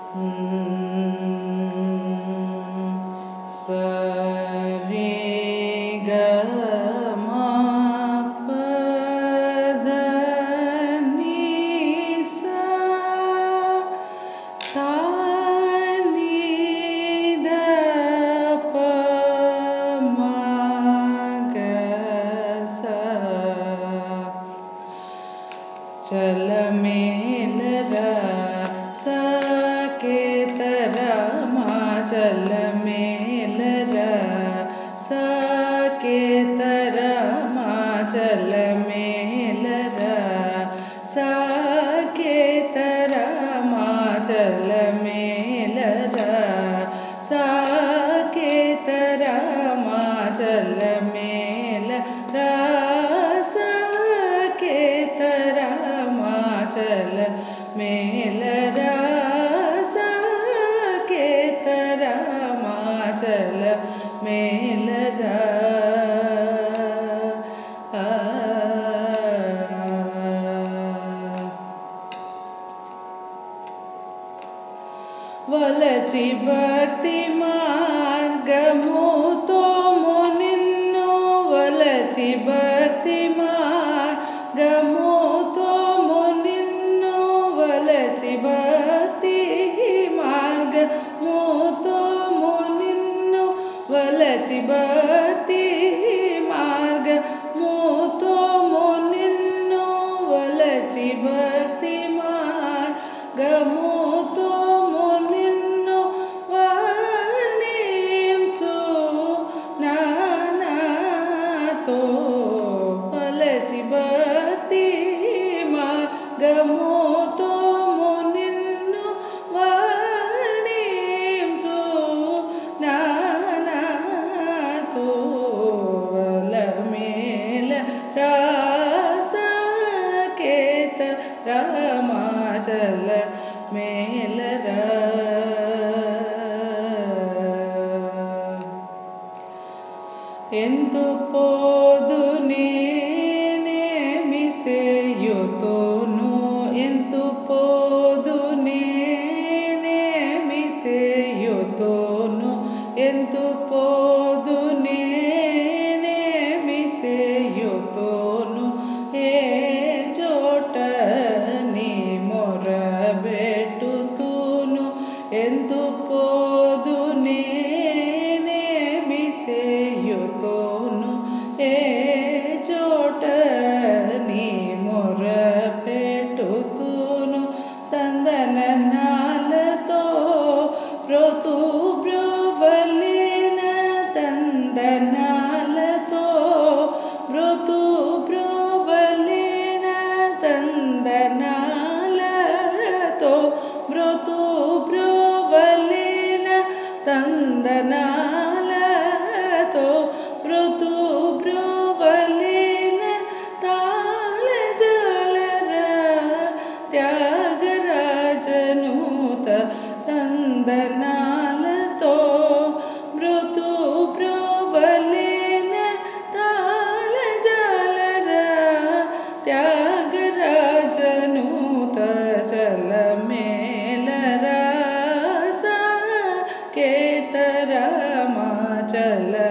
चल मेलरा साकेतरा माँ चल मेलरा साकेतरा माँ चल मेलरा साकेतरा माँ चल मेलरा साकेतरा माँ चल मेलरा साकेतरा चल मेलरा साकेतरा माँ चल मेलरा వలచి భక్తి మార్గముతో నిన్ను వలచి భక్తి మార్గముతో వలచి భక్తి మార్గముతో నిన్ను వలచి భక్తి మార్గముతో నిన్ను వలచి భక్తి మార్గముతో నిన్ను వర్ణించు నాతో వలచి భక్తి మార్గముతో నిన్ను వర్ణించు నాతో వలమేలరా సాకేతరా మాँ चल मेलरा ఎందు పోదు నేనేమి సేయుతోను ఎందు పోదు నేనేమి సేయుతోను ఎందు పోదు నేనేమి సేయుతోను ఏ చోట నీ మొరబెట్టుతూను ఎందు పోదు నేనేమి సేయుతోను ఏ చోట నీ మొరపెట్టుతూను తందననాలతో బ్రోతు బ్రోవలేన తందనాలతో బ్రోతు బ్రోవలేన తందనాలతో బ్రోతు బ్రోవలేన తందనాలతో బ్రోతు బ్రోవలేన తాళజాలరా త్యాగరాజనూత తందనాలతో బ్రోతు బ్రోవలేన తాళజాలరా త్యాగరాజనూత చల मेलरा साकेतरा माँ चल